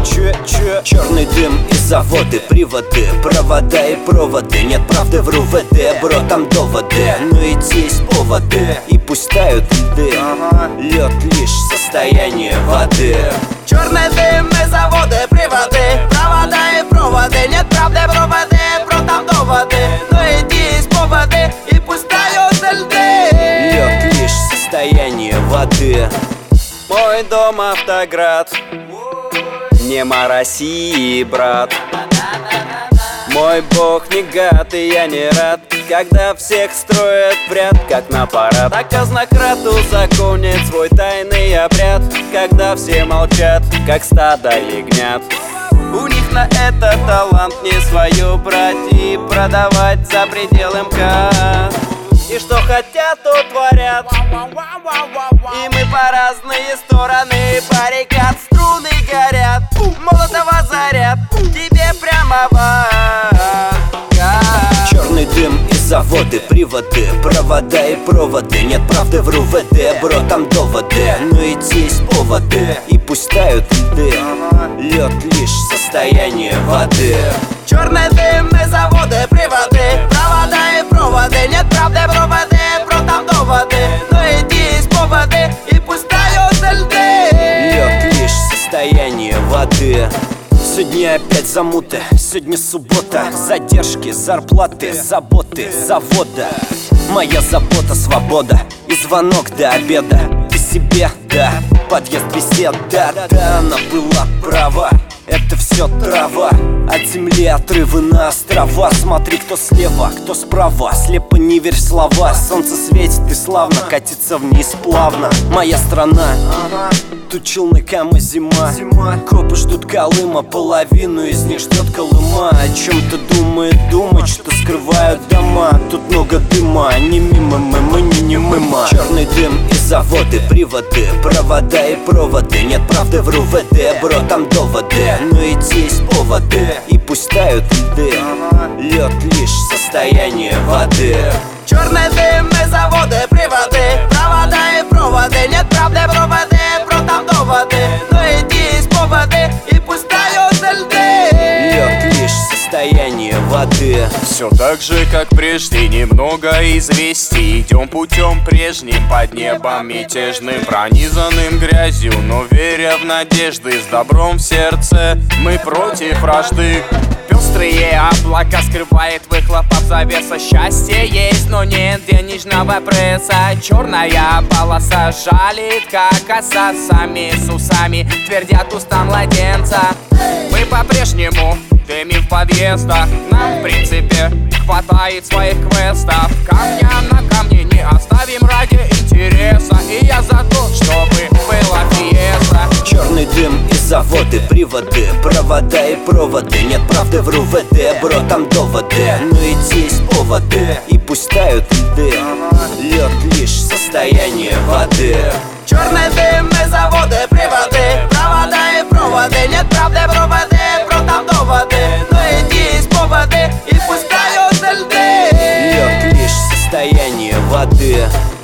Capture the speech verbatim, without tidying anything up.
Че, че? Черный дым и заводы, приводы, провода и проводы. Нет правды в РУВД, бро, там доводы. Но идти есть поводы, и пусть тают льды. Лед лишь состояние воды. Черный дым и заводы, приводы, провода и проводы. Нет правды в РУВД, бро, там доводы. Но идти есть поводы, и пусть тают льды. Лед лишь состояние воды. Мой дом Автоград, нема России, брат. Мой бог не гад, и я не рад, когда всех строят в ряд, как на парад. А казнократ узаконит свой тайный обряд, когда все молчат, как стадо ягнят. У них на это талант не свое брать и продавать за предел МК. И что хотят, то творят. И мы по разные стороны баррикад. Струны горят, молотого заряд тебе прямо в ад. Черный дым и заводы, приводы, провода и проводы. Нет правды в РУВД, бро, там доводы. Но идти есть поводы, и пусть тают льды. Лед лишь состояние воды. Черный дым и заводы, приводы, провода и проводы. Нет правды в РУВД, бро, там доводы. Но иди есть поводы, и пусть тают льды. Лед лишь состояние воды. Сегодня опять замуты, сегодня суббота. Задержки, зарплаты, заботы, завода. Моя забота, свобода и звонок до обеда. Ты себе, да, подъезд беседа. Да, она была права, это все трава. От земли отрывы на острова. Смотри, кто слева, кто справа. Слепо не верь в слова. Солнце светит и славно катится вниз плавно. Моя страна, тут челнокам и зима. Копы ждут Колыма, половину из них ждет Колыма. О чем-то думает, думать, что скрывают дома. Тут много дыма, не мимо мы, мы не не мимо. Черный дым и заводы, приводы, провода и проводы. Нет правды в РУВД, бро, там доводы. Но идти есть поводы, и пусть тают льды. Лед лишь состояние воды. Черный дым и заводы, приводы, провода и проводы. Нет правды в РУВД, бро, там доводы. Но иди есть поводы, и пусть тают льды. Лед лишь состояние воды. Все так же, как прежде, немного известий. Идем путем прежним, под небом мятежным, пронизанным грязью, но веря в надежды. С добром в сердце мы против вражды. Пестрые облака скрывает выхлопов завеса. Счастье есть, но нет денежного пресса. Черная полоса жалит, как оса. Сами с усами твердят уста младенца. Мы по-прежнему дымим в подъездах. Нам в принципе хватает своих квестов. Камня на камне не оставим ради интереса. И я за то, чтобы была фиеста. Черный дым и заводы, приводы, провода и проводы. Нет правды в РУВД, бро, там доводы. Но идти есть поводы, и пусть тают льды. Лед лишь состояние воды. Черный дым и заводы, приводы, провода и проводы. Нет правды в РУВД, бро, там доводы. Но иди есть поводы, и пусть тают льды. Лед лишь состояние воды.